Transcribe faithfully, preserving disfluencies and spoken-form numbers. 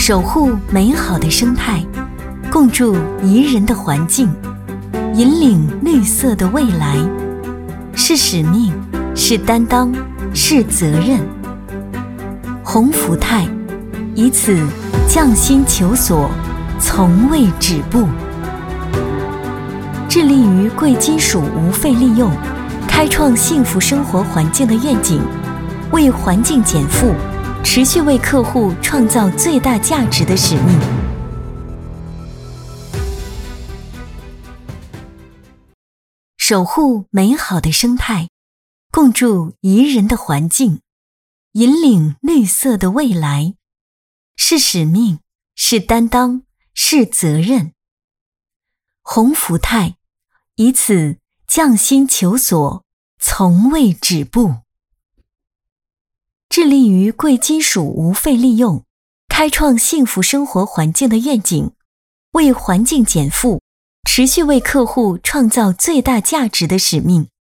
守护美好的生态，共筑宜人的环境，引领绿色的未来，是使命，是担当，是责任。鸿福泰以此匠心求索，从未止步，致力于贵金属无废利用，开创幸福生活环境的愿景，为环境减负，持续为客户创造最大价值的使命。守护美好的生态，共筑宜人的环境，引领绿色的未来，是使命，是担当，是责任。鸿福泰以此匠心求索，从未止步，致力于贵金属无废利用，开创幸福生活环境的愿景，为环境减负，持续为客户创造最大价值的使命。